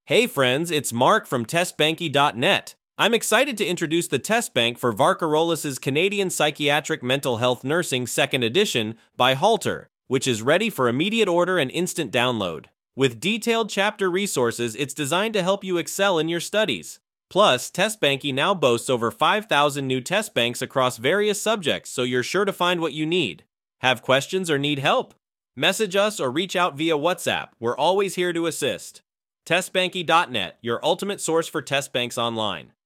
Hey friends, it's Mark from TestBanky.net. I'm excited to introduce the test bank for Varkarolus' Canadian Psychiatric Mental Health Nursing 2nd Edition by Halter, which is ready for immediate order and instant download. With detailed chapter resources, it's designed to help you excel in your studies. Plus, TestBanky now boasts over 5,000 new test banks across various subjects, so you're sure to find what you need. Have questions or need help? Message us or reach out via WhatsApp. We're always here to assist. TestBanky.net, your ultimate source for test banks online.